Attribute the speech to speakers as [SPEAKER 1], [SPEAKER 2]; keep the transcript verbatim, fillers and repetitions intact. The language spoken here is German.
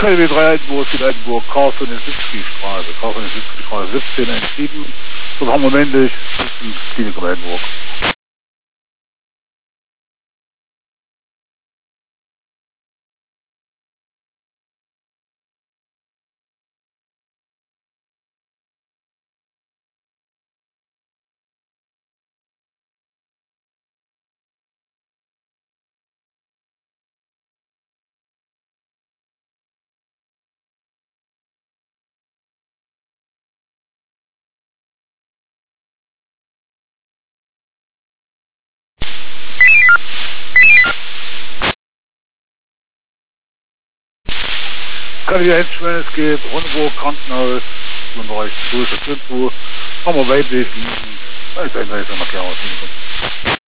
[SPEAKER 1] K W drei Altenburg, geht Altenburg, Karl-Fünf-Straße, Karl-Fünf-Straße siebzehn eins sieben, so haben wir männlich, Klinikum Altenburg. Kann ich eins, wenn es geht, Rundeburg, Krankenhaus, im Bereich zwei, zwei, haben wir weiblich, da ist ein weißer Markierung.